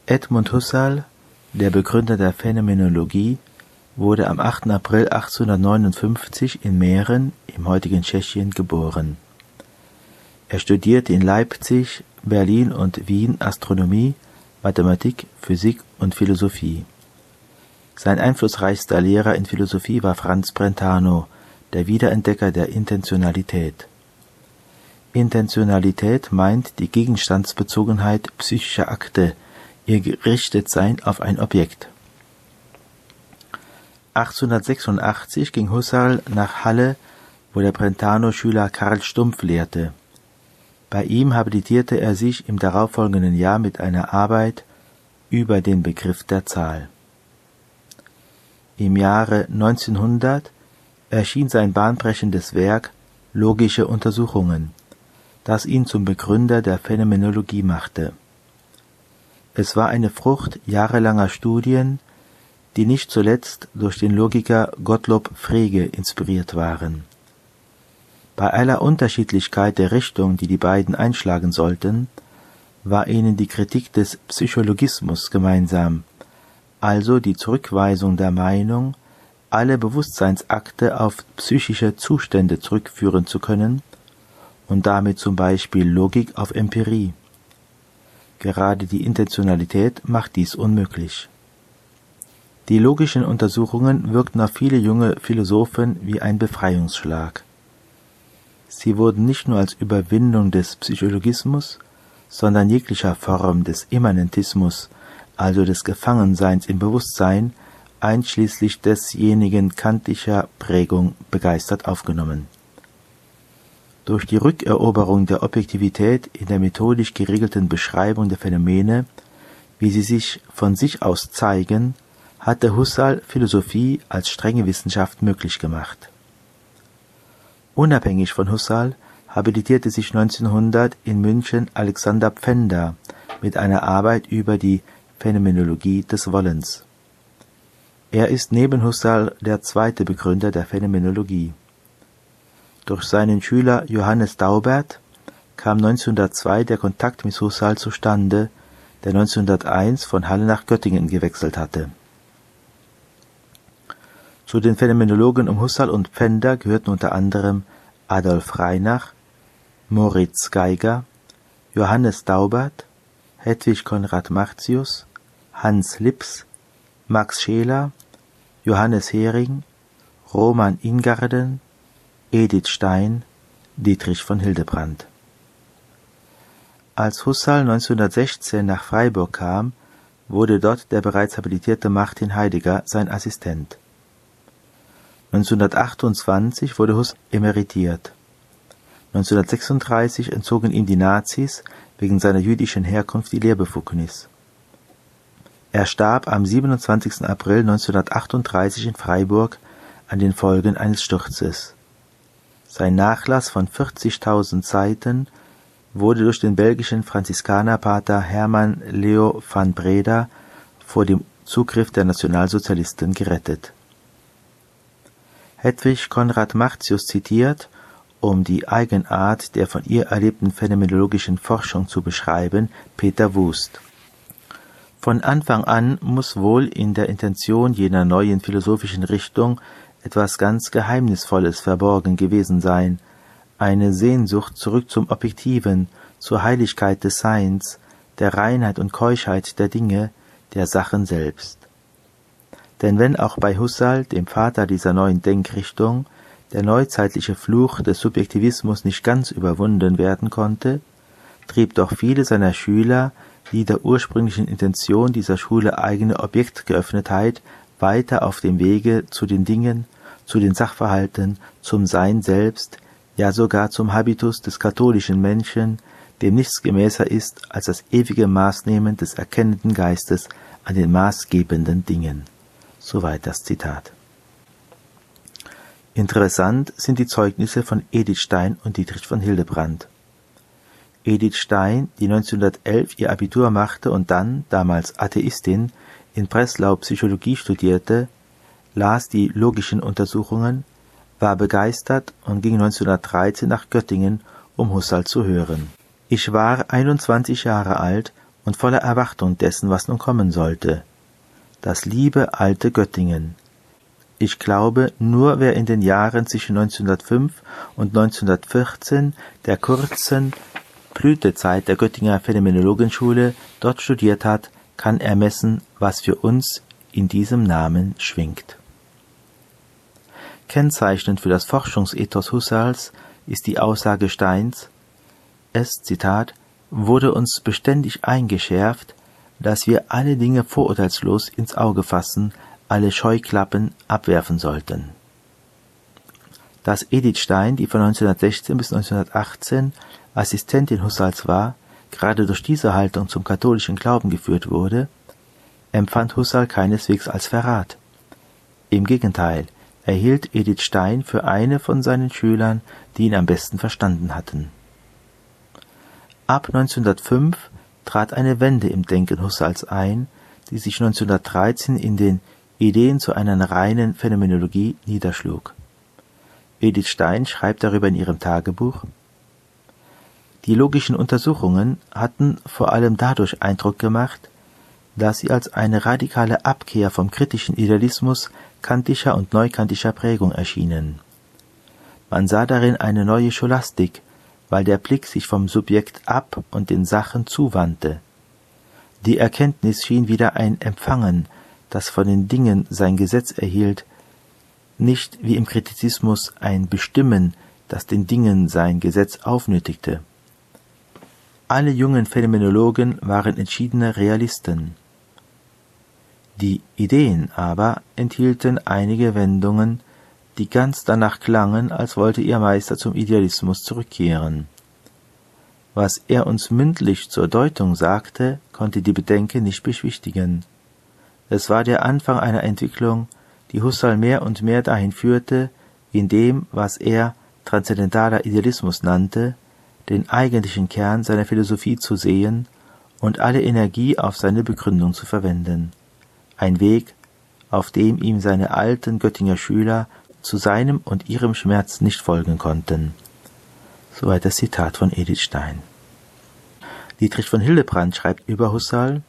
Edmund Husserl, der Begründer der Phänomenologie, wurde am 8. April 1859 in Mähren im heutigen Tschechien geboren. Er studierte in Leipzig, Berlin und Wien Astronomie, Mathematik, Physik und Philosophie. Sein einflussreichster Lehrer in Philosophie war Franz Brentano, der Wiederentdecker der Intentionalität. Intentionalität meint die Gegenstandsbezogenheit psychischer Akte, ihr Gerichtetsein auf ein Objekt. 1886 ging Husserl nach Halle, wo der Brentano-Schüler Karl Stumpf lehrte. Bei ihm habilitierte er sich im darauffolgenden Jahr mit einer Arbeit über den Begriff der Zahl. Im Jahre 1900 erschien sein bahnbrechendes Werk Logische Untersuchungen, das ihn zum Begründer der Phänomenologie machte. Es war eine Frucht jahrelanger Studien, die nicht zuletzt durch den Logiker Gottlob Frege inspiriert waren. Bei aller Unterschiedlichkeit der Richtung, die die beiden einschlagen sollten, war ihnen die Kritik des Psychologismus gemeinsam, also die Zurückweisung der Meinung, alle Bewusstseinsakte auf psychische Zustände zurückführen zu können und damit zum Beispiel Logik auf Empirie. Gerade die Intentionalität macht dies unmöglich. Die logischen Untersuchungen wirkten auf viele junge Philosophen wie ein Befreiungsschlag. Sie wurden nicht nur als Überwindung des Psychologismus, sondern jeglicher Form des Immanentismus, also des Gefangenseins im Bewusstsein, einschließlich desjenigen kantischer Prägung begeistert aufgenommen. Durch die Rückeroberung der Objektivität in der methodisch geregelten Beschreibung der Phänomene, wie sie sich von sich aus zeigen, hatte Husserl Philosophie als strenge Wissenschaft möglich gemacht. Unabhängig von Husserl habilitierte sich 1900 in München Alexander Pfänder mit einer Arbeit über die Phänomenologie des Wollens. Er ist neben Husserl der zweite Begründer der Phänomenologie. Durch seinen Schüler Johannes Daubert kam 1902 der Kontakt mit Husserl zustande, der 1901 von Halle nach Göttingen gewechselt hatte. Zu den Phänomenologen um Husserl und Pfänder gehörten unter anderem Adolf Reinach, Moritz Geiger, Johannes Daubert, Hedwig Konrad Martius, Hans Lips, Max Scheler, Johannes Hering, Roman Ingarden, Edith Stein, Dietrich von Hildebrand. Als Husserl 1916 nach Freiburg kam, wurde dort der bereits habilitierte Martin Heidegger sein Assistent. 1928 wurde Husserl emeritiert. 1936 entzogen ihm die Nazis wegen seiner jüdischen Herkunft die Lehrbefugnis. Er starb am 27. April 1938 in Freiburg an den Folgen eines Sturzes. Sein Nachlass von 40.000 Seiten wurde durch den belgischen Franziskanerpater Herman Leo van Breda vor dem Zugriff der Nationalsozialisten gerettet. Hedwig Konrad Martius zitiert, um die Eigenart der von ihr erlebten phänomenologischen Forschung zu beschreiben, Peter Wust. Von Anfang an muss wohl in der Intention jener neuen philosophischen Richtung etwas ganz Geheimnisvolles verborgen gewesen sein, eine Sehnsucht zurück zum Objektiven, zur Heiligkeit des Seins, der Reinheit und Keuschheit der Dinge, der Sachen selbst. Denn wenn auch bei Husserl, dem Vater dieser neuen Denkrichtung, der neuzeitliche Fluch des Subjektivismus nicht ganz überwunden werden konnte, trieb doch viele seiner Schüler, die der ursprünglichen Intention dieser Schule eigene Objektgeöffnetheit, weiter auf dem Wege zu den Dingen, zu den Sachverhalten, zum Sein selbst, ja sogar zum Habitus des katholischen Menschen, dem nichts gemäßer ist als das ewige Maßnehmen des erkennenden Geistes an den maßgebenden Dingen. Soweit das Zitat. Interessant sind die Zeugnisse von Edith Stein und Dietrich von Hildebrand. Edith Stein, die 1911 ihr Abitur machte und dann, damals Atheistin, in Breslau Psychologie studierte, las die logischen Untersuchungen, war begeistert und ging 1913 nach Göttingen, um Husserl zu hören. Ich war 21 Jahre alt und voller Erwartung dessen, was nun kommen sollte. Das liebe alte Göttingen. Ich glaube, nur wer in den Jahren zwischen 1905 und 1914, der kurzen Blütezeit der Göttinger Phänomenologenschule, dort studiert hat, kann ermessen, was für uns in diesem Namen schwingt. Kennzeichnend für das Forschungsethos Husserls ist die Aussage Steins: Es, Zitat, wurde uns beständig eingeschärft, dass wir alle Dinge vorurteilslos ins Auge fassen, alle Scheuklappen abwerfen sollten. Dass Edith Stein, die von 1916 bis 1918 Assistentin Husserls war, gerade durch diese Haltung zum katholischen Glauben geführt wurde, empfand Husserl keineswegs als Verrat. Im Gegenteil, er hielt Edith Stein für eine von seinen Schülern, die ihn am besten verstanden hatten. Ab 1905 trat eine Wende im Denken Husserls ein, die sich 1913 in den Ideen zu einer reinen Phänomenologie niederschlug. Edith Stein schreibt darüber in ihrem Tagebuch: Die logischen Untersuchungen hatten vor allem dadurch Eindruck gemacht, dass sie als eine radikale Abkehr vom kritischen Idealismus kantischer und neukantischer Prägung erschienen. Man sah darin eine neue Scholastik, weil der Blick sich vom Subjekt ab und den Sachen zuwandte. Die Erkenntnis schien wieder ein Empfangen, das von den Dingen sein Gesetz erhielt, nicht wie im Kritizismus ein Bestimmen, das den Dingen sein Gesetz aufnötigte. Alle jungen Phänomenologen waren entschiedene Realisten. Die Ideen aber enthielten einige Wendungen, die ganz danach klangen, als wollte ihr Meister zum Idealismus zurückkehren. Was er uns mündlich zur Deutung sagte, konnte die Bedenken nicht beschwichtigen. Es war der Anfang einer Entwicklung, die Husserl mehr und mehr dahin führte, in dem, was er transzendentaler Idealismus nannte, den eigentlichen Kern seiner Philosophie zu sehen und alle Energie auf seine Begründung zu verwenden. Ein Weg, auf dem ihm seine alten Göttinger Schüler zu seinem und ihrem Schmerz nicht folgen konnten. Soweit das Zitat von Edith Stein. Dietrich von Hildebrand schreibt über Husserl: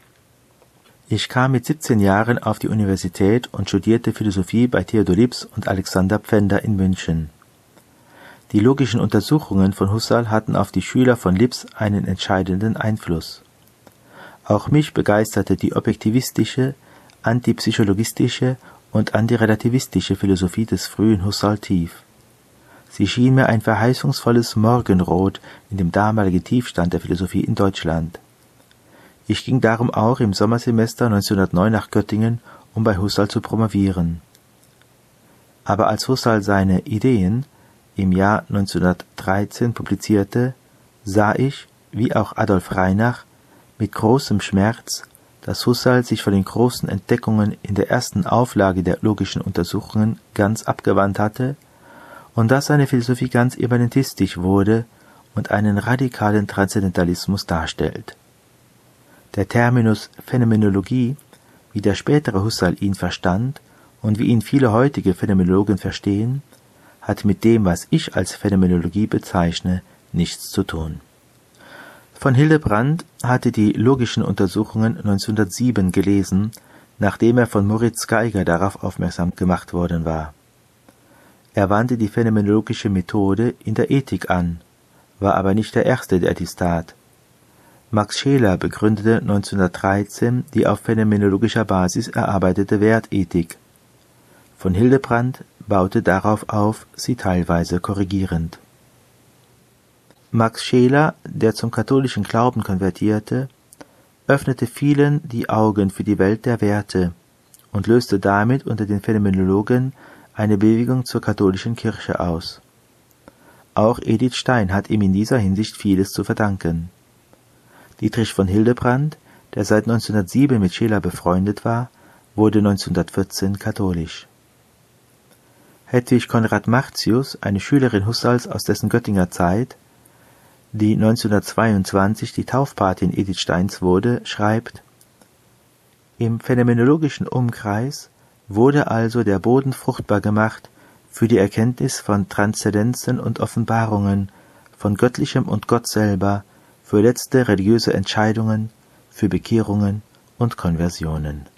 Ich kam mit 17 Jahren auf die Universität und studierte Philosophie bei Theodor Lips und Alexander Pfänder in München. Die logischen Untersuchungen von Husserl hatten auf die Schüler von Lips einen entscheidenden Einfluss. Auch mich begeisterte die objektivistische, antipsychologistische und antirelativistische Philosophie des frühen Husserl tief. Sie schien mir ein verheißungsvolles Morgenrot in dem damaligen Tiefstand der Philosophie in Deutschland. Ich ging darum auch im Sommersemester 1909 nach Göttingen, um bei Husserl zu promovieren. Aber als Husserl seine Ideen im Jahr 1913 publizierte, sah ich, wie auch Adolf Reinach, mit großem Schmerz, dass Husserl sich von den großen Entdeckungen in der ersten Auflage der logischen Untersuchungen ganz abgewandt hatte und dass seine Philosophie ganz immanentistisch wurde und einen radikalen Transzendentalismus darstellt. Der Terminus Phänomenologie, wie der spätere Husserl ihn verstand und wie ihn viele heutige Phänomenologen verstehen, hat mit dem, was ich als Phänomenologie bezeichne, nichts zu tun. Von Hildebrand hatte die logischen Untersuchungen 1907 gelesen, nachdem er von Moritz Geiger darauf aufmerksam gemacht worden war. Er wandte die phänomenologische Methode in der Ethik an, war aber nicht der Erste, der dies tat. Max Scheler begründete 1913 die auf phänomenologischer Basis erarbeitete Wertethik. Von Hildebrand baute darauf auf, sie teilweise korrigierend. Max Scheler, der zum katholischen Glauben konvertierte, öffnete vielen die Augen für die Welt der Werte und löste damit unter den Phänomenologen eine Bewegung zur katholischen Kirche aus. Auch Edith Stein hat ihm in dieser Hinsicht vieles zu verdanken. Dietrich von Hildebrand, der seit 1907 mit Scheler befreundet war, wurde 1914 katholisch. Hedwig Konrad Martius, eine Schülerin Husserls aus dessen Göttinger Zeit, die 1922 die Taufpatin Edith Steins wurde, schreibt: Im phänomenologischen Umkreis wurde also der Boden fruchtbar gemacht für die Erkenntnis von Transzendenzen und Offenbarungen, von Göttlichem und Gott selber, für letzte religiöse Entscheidungen, für Bekehrungen und Konversionen.